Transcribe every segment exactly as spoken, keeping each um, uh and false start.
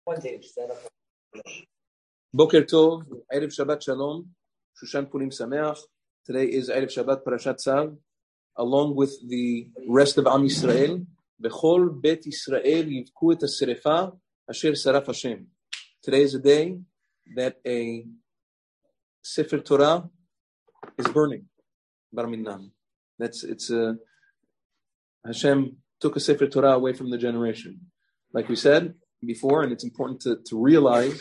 Boker Tov, Erev Shabbat Shalom, Shushan Purim Sameach. Today is Erev Shabbat Parashat Tzav, along with the rest of Am Yisrael. Bechol Bet Yisrael Yivku et HaSerefa Asher Saraf Hashem. Today is a day that a Sefer Torah is burning. Bar Minnam. That's it's a Hashem took a Sefer Torah away from the generation. Like we said before, and it's important to, to realize,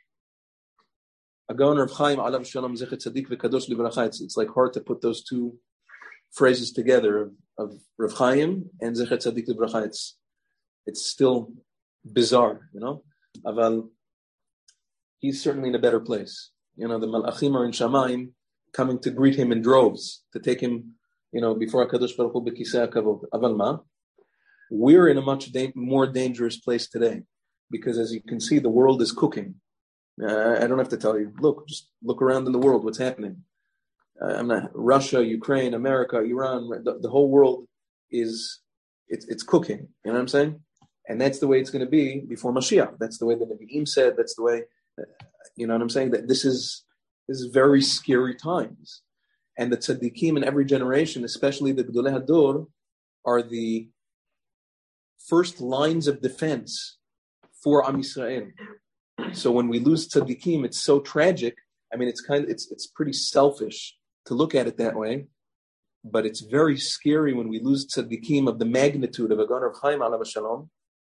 Agon Rav Chaim Alav Shalom Zechet Tzadik V'Kadosh Livracha. It's, it's like hard to put those two phrases together of, of Rav Chaim and Zechet Tzadik Livracha. It's it's still bizarre, you know. Aval, he's certainly in a better place. You know, the Malachim are in Shamayim coming to greet him in droves to take him, you know, before HaKadosh Baruch Hu B'Kisei HaKavod. Aval ma, we're in a much da- more dangerous place today because, as you can see, the world is cooking. Uh, I don't have to tell you. Look, just look around in the world. What's happening? Uh, I'm not Russia, Ukraine, America, Iran. The, the whole world is it's it's cooking. You know what I'm saying? And that's the way it's going to be before Mashiach. That's the way the Nevi'im said. That's the way. Uh, you know what I'm saying? That this is this is very scary times. And the tzaddikim in every generation, especially the Gedolei Hador, are the first lines of defense for Am Yisrael. So when we lose tzaddikim, it's so tragic. I mean, it's kind of it's it's pretty selfish to look at it that way, but it's very scary when we lose tzaddikim of the magnitude of Agon Rav Chaim Alav Shalom.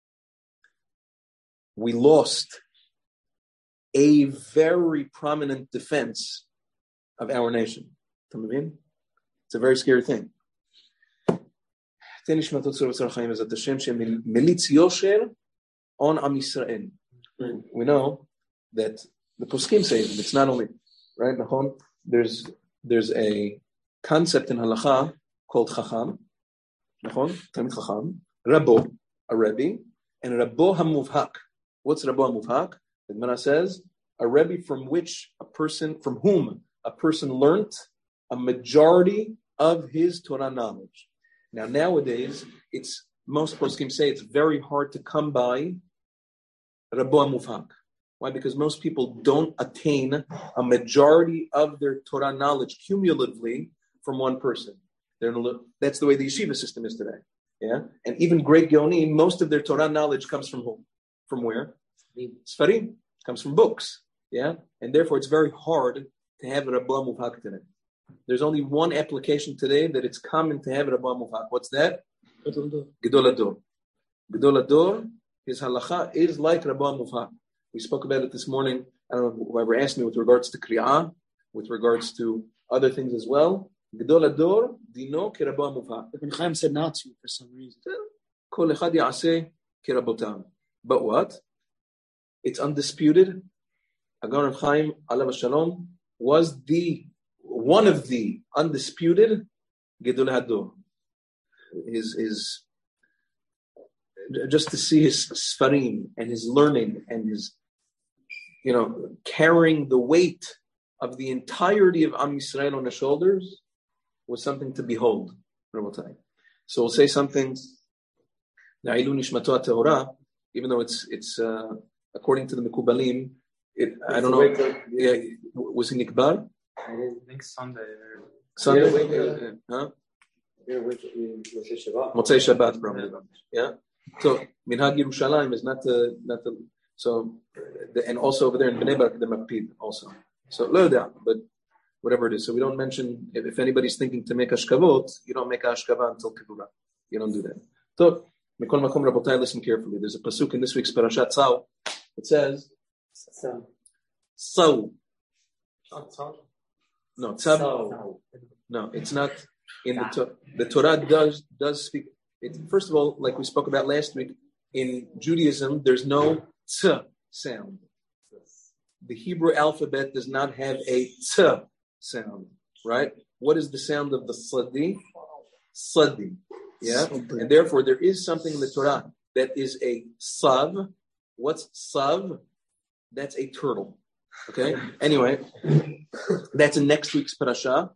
We lost a very prominent defense of our nation. It's a very scary thing. On Am Yisrael. We know that the poskim say it's not only right. There's there's a concept in halacha called chacham, talmid chacham, rabbo, a rebbe, and rabbo hamuvhak. What's rabbo hamuvhak? The Gemara says a rebbe from which a person, from whom a person learnt a majority of his Torah knowledge. Now nowadays, it's most poskim say it's very hard to come by Rabbo HaMuvhak. Why? Because most people don't attain a majority of their Torah knowledge cumulatively from one person. They're look, that's the way the yeshiva system is today. Yeah, and even great Geonim, most of their Torah knowledge comes from whom? From where? Sfarim. Comes from books. Yeah, and therefore it's very hard to have Rabbo HaMuvhak today. There's only one application today that it's common to have Rabbo HaMuvhak. What's that? Gedol Hador. Gedol Hador. His halacha is like Rabbo HaMuvhak. We spoke about it this morning. I don't know whoever asked me with regards to Kriyah, with regards to other things as well. Gedol Hador, dino ke Rabbo HaMuvhak. Ibn Chaim said not to for some reason. Kol echad ya'aseh ke Rabbotam. But what? It's undisputed. Agon Rav Chaim Alav Shalom was the one of the undisputed Gedolei Hador. His his just to see his sfarim and his learning and his, you know, carrying the weight of the entirety of Am Yisrael on his shoulders was something to behold. So we'll say something. Even though it's it's uh, according to the Mekubalim, it, I don't know. Yeah, was he Nikbar? I didn't think Sunday. Sunday, yeah, huh? Motzei Shabbat, probably. Yeah. So Minhag Yerushalayim is not the not the so the, and also over there in Bnei Brak the Makpid also. So lo yada, but whatever it is. So we don't mention if, if anybody's thinking to make ashkavot, you don't make ashkava until Kibura. You don't do that. So Mikol Makom Rabotai, listen carefully. There's a pasuk in this week's Parashat Tzav. It says Tzav. No, Tzav. No, it's not in the Torah. The Torah does does speak. It, first of all, like we spoke about last week, in Judaism, there's no t sound. The Hebrew alphabet does not have a t sound, right? What is the sound of the sadi? Sadi, yeah? And therefore, there is something in the Torah that is a sav. What's sav? That's a turtle, okay? Anyway, that's in next week's parasha.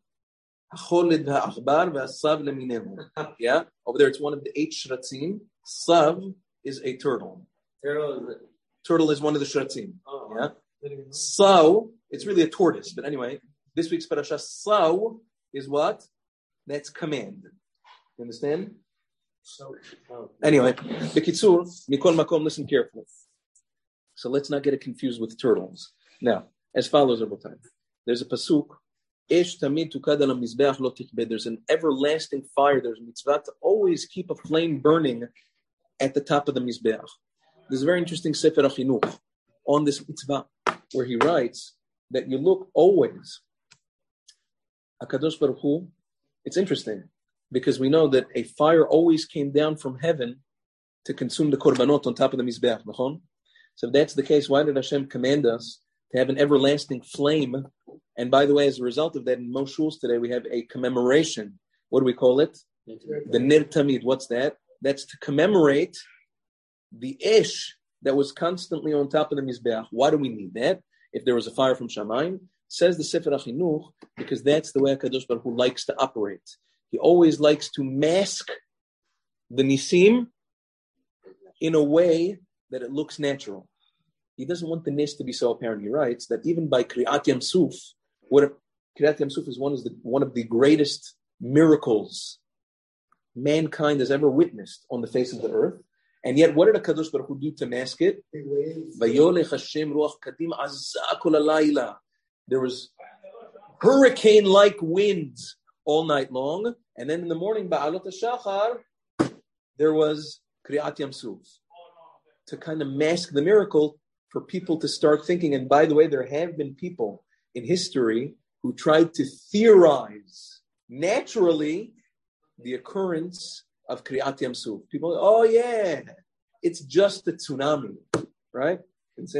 Yeah, over there it's one of the eight shratzim. Sav is a turtle. Turtle is Turtle is one of the shratzim. Oh, yeah. So it's really a tortoise, but anyway, this week's parasha so is what? That's command. You understand? So oh. Anyway, B'kitzur, Mikol Makom, listen carefully. So let's not get it confused with turtles. Now, as follows, Rabotai. There's a pasuk. There's an everlasting fire. There's a mitzvah to always keep a flame burning at the top of the mizbeach. There's a very interesting Sefer HaChinuch on this mitzvah where he writes that you look always. HaKadosh Baruch Hu, it's interesting because we know that a fire always came down from heaven to consume the korbanot on top of the mizbeach. So if that's the case, why did Hashem command us to have an everlasting flame? And by the way, as a result of that, in most shuls today, we have a commemoration. What do we call it? The Nir Tamid. What's that? That's to commemorate the ish that was constantly on top of the Mizbeach. Why do we need that? If there was a fire from Shamayim, says the Sefer HaChinuch, because that's the way HaKadosh Baruch Hu likes to operate. He always likes to mask the Nisim in a way that it looks natural. He doesn't want the nis to be so apparent. He writes that even by Kriyat Yam Suf, what Kriyat Yam Suf is one of the one of the greatest miracles mankind has ever witnessed on the face of the earth. And yet, what did HaKadosh Baruch Hu do to mask it? There was hurricane-like winds all night long, and then in the morning, Ba'alot HaShachar, there was Kriyat Yam Suf to kind of mask the miracle for people to start thinking. And by the way, there have been people in history who tried to theorize naturally the occurrence of Kriyat Yam Suf. People, oh yeah, it's just a tsunami, right? That's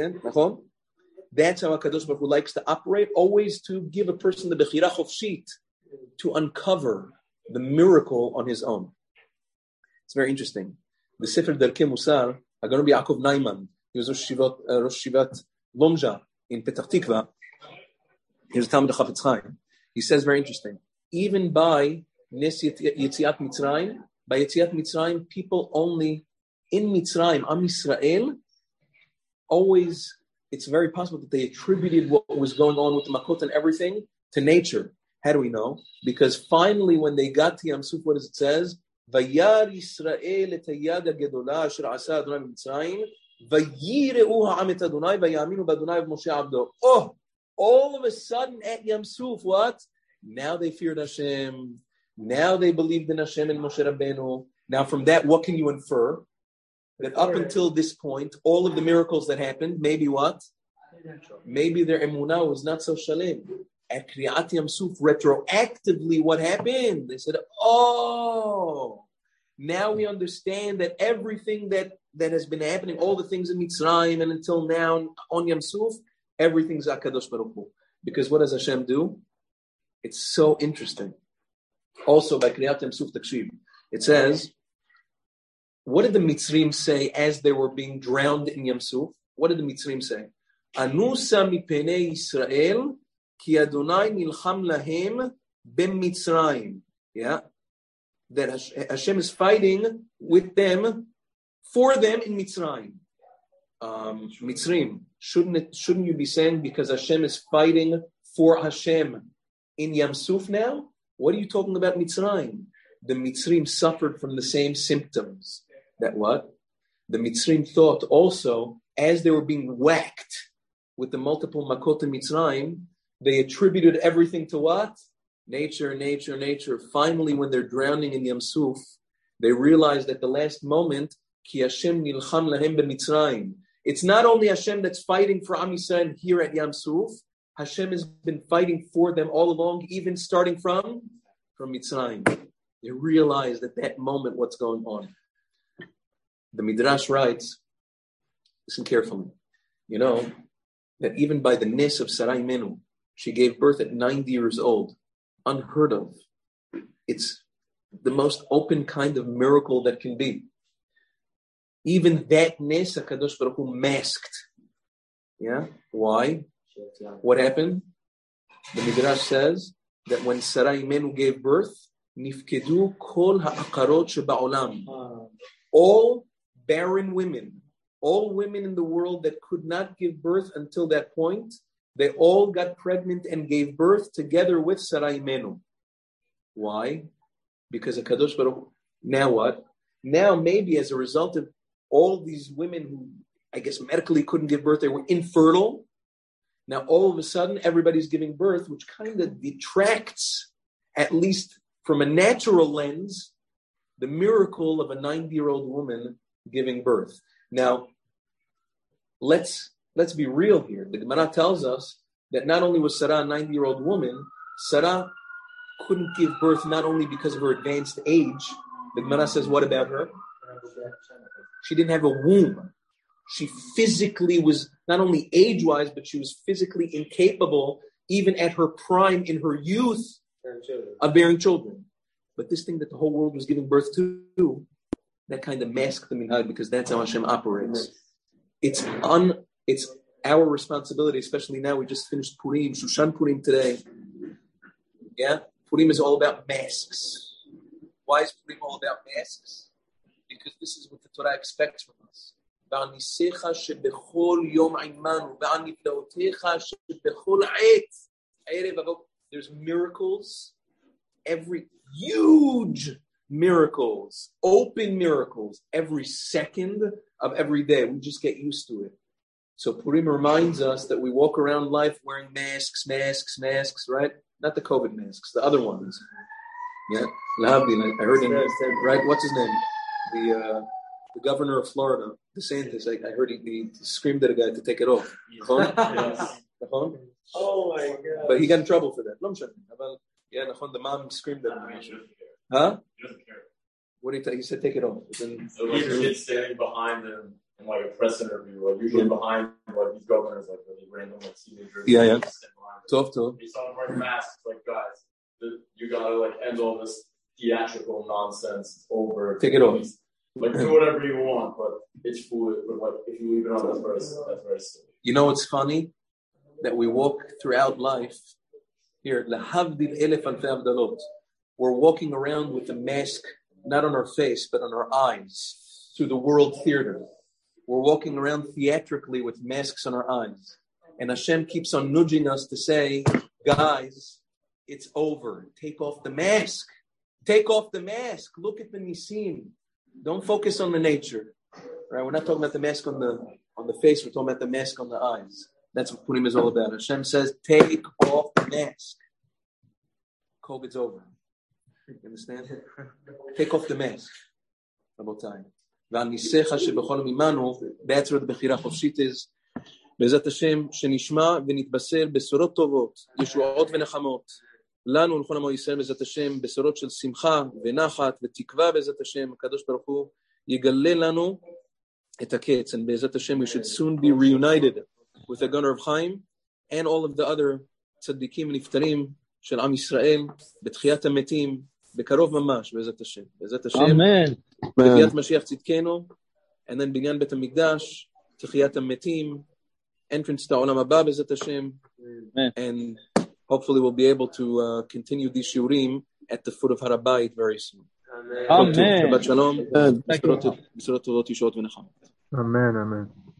how HaKadosh Baruch Hu likes to operate, always to give a person the bechira chofshit, to uncover the miracle on his own. It's very interesting. The Sefer Darkei Musar, Hagon Yaakov Naiman, he was Rosh Shivat, uh, Rosh Shivat Lomja in Petach Tikva. Here's a Talmud of Chafetz Chaim. He says very interesting. Even by Nes Yetziat Mitzrayim, by Yetziat Mitzrayim, people only in Mitzrayim, Am Yisrael, always, it's very possible that they attributed what was going on with the Makot and everything to nature. How do we know? Because finally, when they got to Yam Suf, what does it says? Vayar Yisrael et hayad hagedola asher asa Adonai b'Mitzrayim vayireu ha'am et Adonai vayaminu b'Adonai v'Moshe abdo. Oh, all of a sudden at Yam Suf, what? Now they feared Hashem. Now they believed in Hashem and Moshe Rabbeinu. Now from that, what can you infer? That up until this point, all of the miracles that happened, maybe what? Maybe their emunah was not so shalem. At Kriyat Yam Suf, retroactively, what happened? They said, oh, now we understand that everything that, that has been happening, all the things in Mitzrayim and until now on Yam Suf, everything's HaKadosh Baruch Hu. Because what does Hashem do? It's so interesting. Also, by Kriyat Yam Suf Takshiv, it says, what did the Mitzrim say as they were being drowned in Yam Suf? What did the Mitzrim say? Anusa mipenei Yisrael ki Adonai nilcham lahem b'Mitzrayim. Yeah, that Hashem is fighting with them, for them in Mitzrayim. Um, Mitzrim, shouldn't it? Shouldn't you be saying because Hashem is fighting for Hashem in Yam Suf now? What are you talking about Mitzrayim? The Mitzrim suffered from the same symptoms. That what? The Mitzrim thought also, as they were being whacked with the multiple Makot Mitzrayim, they attributed everything to what? Nature, nature, nature. Finally, when they're drowning in Yam Suf, they realized at the last moment, Ki Hashem nilcham lahem b'Mitzrayim. It's not only Hashem that's fighting for Am Yisrael here at Yam Suf. Hashem has been fighting for them all along, even starting from, from Mitzrayim. They realized at that moment what's going on. The Midrash writes, listen carefully, you know, that even by the Nis of Sarai Menu, she gave birth at ninety years old, unheard of. It's the most open kind of miracle that can be. Even that Nis, HaKadosh Baruch Hu masked. Yeah? Why? What happened? The Midrash says that when Sarai Menu gave birth, Nifkedu kol ha'akarot sheba'olam. All barren women all women in the world that could not give birth until that point, they all got pregnant and gave birth together with Sarah Imenu. Why? Because of Kadosh Baruch Hu. Now what? Now maybe as a result of all these women who, I guess, medically couldn't give birth, they were infertile. Now all of a sudden, everybody's giving birth, which kind of detracts, at least from a natural lens, the miracle of a ninety-year-old woman giving birth. Now, let's let's be real here. The Gemara tells us that not only was Sarah a ninety-year-old woman, Sarah couldn't give birth not only because of her advanced age. The Gemara says, what about her? She didn't have a womb. She physically was not only age-wise, but she was physically incapable, even at her prime in her youth, of bearing children. But this thing that the whole world was giving birth to, that kind of masked the minhag, because that's how Hashem operates. It's un, it's our responsibility, especially now. We just finished Purim, Shushan Purim today. Yeah, Purim is all about masks. Why is Purim all about masks? Because this is what the Torah expects from us. There's miracles, every huge miracles, open miracles, every second of every day. We just get used to it. So Purim reminds us that we walk around life wearing masks, masks, masks, right? Not the COVID masks, the other ones. Yeah, Lahavdin, I heard him, right? What's his name? The uh, the governor of Florida, DeSantis. I, I heard he, he screamed at a guy to take it off. Yes. Oh my God! But he got in trouble for that. Yeah, the mom screamed at him. Huh? What did he tell? He said, "Take it off." Then, so like kids standing behind him in like a press interview, like usually yeah. behind like these governors, like really random like teenagers. Yeah, yeah. Tough, tough. He saw them wearing masks. Like, guys, you gotta like end all this theatrical nonsense. It's over. Take it off. Like do whatever you want, but it's fluid. But like if you leave it on, that's very that's very silly. You know what's funny? That we walk throughout life here. Lahavdil elef alfei avdalot. We're walking around with a mask, not on our face, but on our eyes, through the world theater. We're walking around theatrically with masks on our eyes. And Hashem keeps on nudging us to say, guys, it's over. Take off the mask. Take off the mask. Look at the nisim. Don't focus on the nature. Right? We're not talking about the mask on the on the face. We're talking about the mask on the eyes. That's what Purim is all about. Hashem says, take off the mask. COVID's over. You understand? Take off the mask. Rabotai. That's where the Bechira Chofshit is. בעזרת השם, שנשמע ונתבשר בשורות טובות, ישועות ונחמות. לנו ולכל עמו ישראל בעזרת השם, בשורות של שמחה ונחת ותקווה בעזרת השם, הקדוש ברוך הוא יגלה לנו את הקץ. And בעזרת השם, we should soon be reunited with the Gunner of Chaim and all of the other צדיקים ונפטרים של עם ישראל, בתחיית המתים, בקרוב ממש, בעזרת השם. בעזרת השם, אמן. בביאת משיח צדקנו, and then בניין בית המקדש, תחיית המתים, entrance to Olam Haba, B'ezrat Hashem, and hopefully we'll be able to uh, continue these shiurim at the foot of Har HaBayit very soon. Amen. Shabbat shalom. Amen. Amen.